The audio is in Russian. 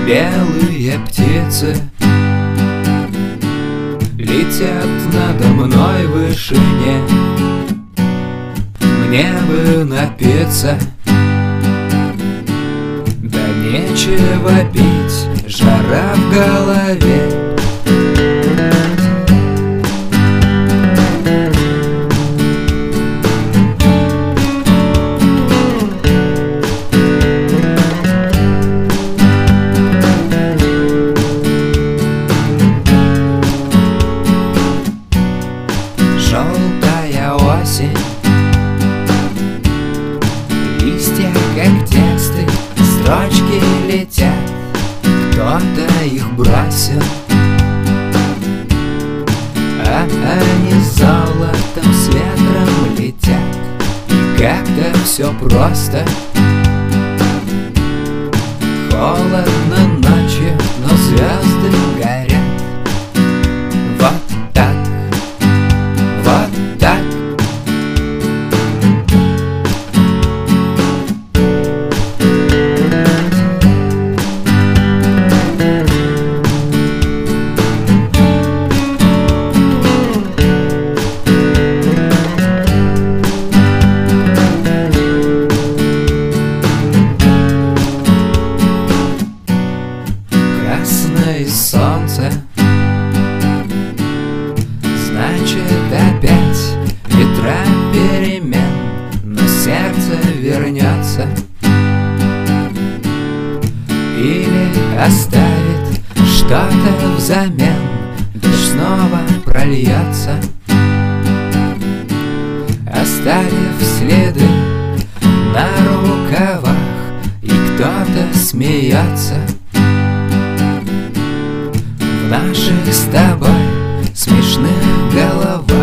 Белые птицы летят надо мной в вышине. Мне бы напиться, да нечего пить, жара в голове. Желтая осень, листья как тексты, строчки летят, кто-то их бросил, а они золотом с ветром летят. И как-то все просто, холодно ночью, но звезды горят. Вот так, вот так. Красное солнце, значит опять ветра перемен, но сердце вернется или оставит что-то взамен. Дождь снова прольется, оставив следы на рукавах, и кто-то смеется в наших с тобой смешных головах.